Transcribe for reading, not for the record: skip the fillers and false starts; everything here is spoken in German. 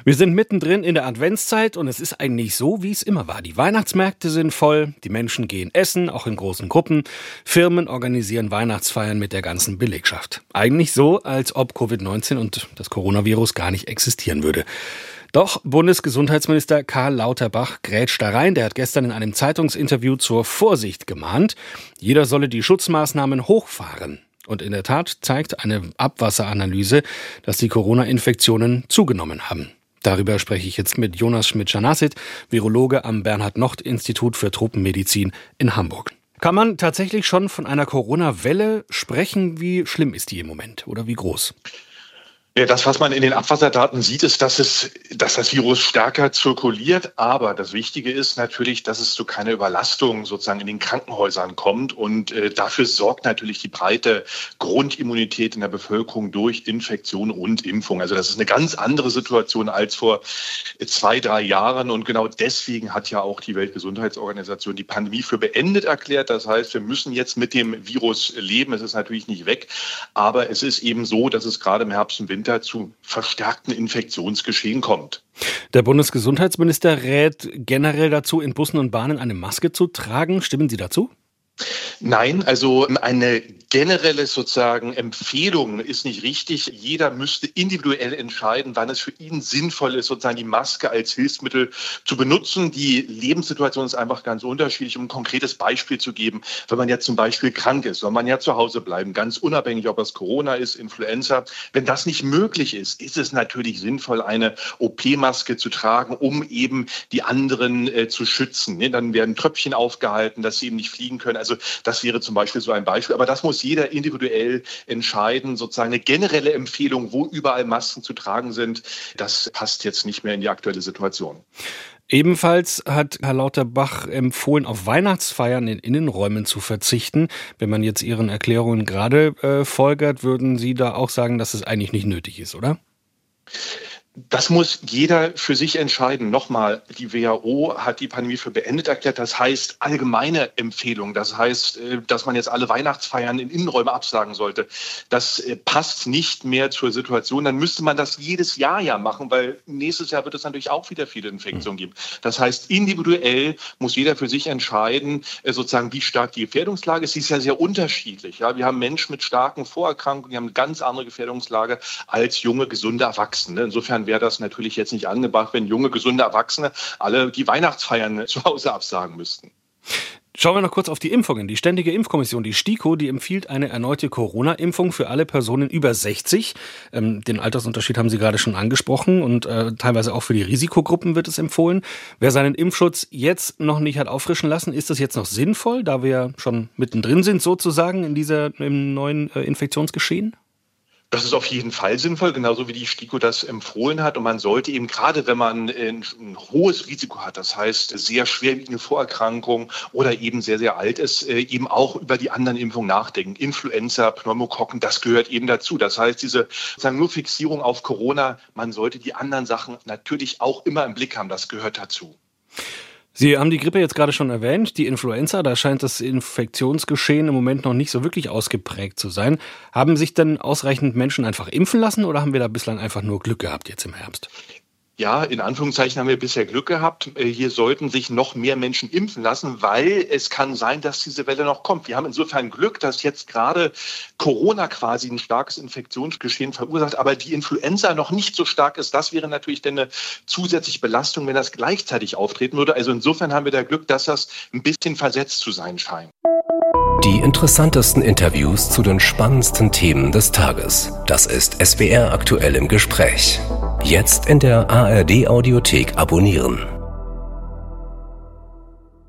Wir sind mittendrin in der Adventszeit und es ist eigentlich so, wie es immer war. Die Weihnachtsmärkte sind voll, die Menschen gehen essen, auch in großen Gruppen. Firmen organisieren Weihnachtsfeiern mit der ganzen Belegschaft. Eigentlich so, als ob Covid-19 und das Coronavirus gar nicht existieren würde. Doch Bundesgesundheitsminister Karl Lauterbach grätscht da rein. Der hat gestern in einem Zeitungsinterview zur Vorsicht gemahnt. Jeder solle die Schutzmaßnahmen hochfahren. Und in der Tat zeigt eine Abwasseranalyse, dass die Corona-Infektionen zugenommen haben. Darüber spreche ich jetzt mit Jonas Schmidt-Schanassit, Virologe am Bernhard-Nocht-Institut für Tropenmedizin in Hamburg. Kann man tatsächlich schon von einer Corona-Welle sprechen? Wie schlimm ist die im Moment oder wie groß? Ja, das, was man in den Abwasserdaten sieht, ist, dass das Virus stärker zirkuliert. Aber das Wichtige ist natürlich, dass es zu keiner Überlastung sozusagen in den Krankenhäusern kommt. Und dafür sorgt natürlich die breite Grundimmunität in der Bevölkerung durch Infektion und Impfung. Also das ist eine ganz andere Situation als vor 2-3 Jahren. Und genau deswegen hat ja auch die Weltgesundheitsorganisation die Pandemie für beendet erklärt. Das heißt, wir müssen jetzt mit dem Virus leben. Es ist natürlich nicht weg. Aber es ist eben so, dass es gerade im Herbst und Winter zu verstärkten Infektionsgeschehen kommt. Der Bundesgesundheitsminister rät generell dazu, in Bussen und Bahnen eine Maske zu tragen. Stimmen Sie dazu? Nein, also eine generelle sozusagen Empfehlung ist nicht richtig. Jeder müsste individuell entscheiden, wann es für ihn sinnvoll ist, sozusagen die Maske als Hilfsmittel zu benutzen. Die Lebenssituation ist einfach ganz unterschiedlich. Um ein konkretes Beispiel zu geben, wenn man jetzt zum Beispiel krank ist, soll man ja zu Hause bleiben, ganz unabhängig, ob es Corona ist, Influenza. Wenn das nicht möglich ist, ist es natürlich sinnvoll, eine OP-Maske zu tragen, um eben die anderen zu schützen. Dann werden Tröpfchen aufgehalten, dass sie eben nicht fliegen können. Also das wäre zum Beispiel so ein Beispiel. Aber das muss jeder individuell entscheiden. Sozusagen eine generelle Empfehlung, wo überall Masken zu tragen sind, das passt jetzt nicht mehr in die aktuelle Situation. Ebenfalls hat Herr Lauterbach empfohlen, auf Weihnachtsfeiern in Innenräumen zu verzichten. Wenn man jetzt Ihren Erklärungen gerade folgert, würden Sie da auch sagen, dass es eigentlich nicht nötig ist, oder? Das muss jeder für sich entscheiden. Nochmal, die WHO hat die Pandemie für beendet erklärt. Das heißt, allgemeine Empfehlung. Das heißt, dass man jetzt alle Weihnachtsfeiern in Innenräume absagen sollte. Das passt nicht mehr zur Situation. Dann müsste man das jedes Jahr ja machen, weil nächstes Jahr wird es natürlich auch wieder viele Infektionen geben. Das heißt, individuell muss jeder für sich entscheiden, sozusagen, wie stark die Gefährdungslage ist. Sie ist ja sehr unterschiedlich. Ja, wir haben Menschen mit starken Vorerkrankungen, die haben eine ganz andere Gefährdungslage als junge, gesunde Erwachsene. Insofern wäre das natürlich jetzt nicht angebracht, wenn junge, gesunde Erwachsene alle die Weihnachtsfeiern zu Hause absagen müssten. Schauen wir noch kurz auf die Impfungen. Die Ständige Impfkommission, die STIKO, die empfiehlt eine erneute Corona-Impfung für alle Personen über 60. Den Altersunterschied haben Sie gerade schon angesprochen und teilweise auch für die Risikogruppen wird es empfohlen. Wer seinen Impfschutz jetzt noch nicht hat auffrischen lassen, ist das jetzt noch sinnvoll, da wir schon mittendrin sind sozusagen im neuen Infektionsgeschehen? Das ist auf jeden Fall sinnvoll, genauso wie die STIKO das empfohlen hat. Und man sollte eben gerade, wenn man ein hohes Risiko hat, das heißt sehr schwerwiegende Vorerkrankungen oder eben sehr, sehr alt ist, eben auch über die anderen Impfungen nachdenken. Influenza, Pneumokokken, das gehört eben dazu. Das heißt, diese sozusagen nur Fixierung auf Corona, man sollte die anderen Sachen natürlich auch immer im Blick haben. Das gehört dazu. Sie haben die Grippe jetzt gerade schon erwähnt, die Influenza, da scheint das Infektionsgeschehen im Moment noch nicht so wirklich ausgeprägt zu sein. Haben sich denn ausreichend Menschen einfach impfen lassen oder haben wir da bislang einfach nur Glück gehabt jetzt im Herbst? Ja, in Anführungszeichen haben wir bisher Glück gehabt. Hier sollten sich noch mehr Menschen impfen lassen, weil es kann sein, dass diese Welle noch kommt. Wir haben insofern Glück, dass jetzt gerade Corona quasi ein starkes Infektionsgeschehen verursacht, aber die Influenza noch nicht so stark ist. Das wäre natürlich dann eine zusätzliche Belastung, wenn das gleichzeitig auftreten würde. Also insofern haben wir da Glück, dass das ein bisschen versetzt zu sein scheint. Die interessantesten Interviews zu den spannendsten Themen des Tages. Das ist SWR aktuell im Gespräch. Jetzt in der ARD Audiothek abonnieren.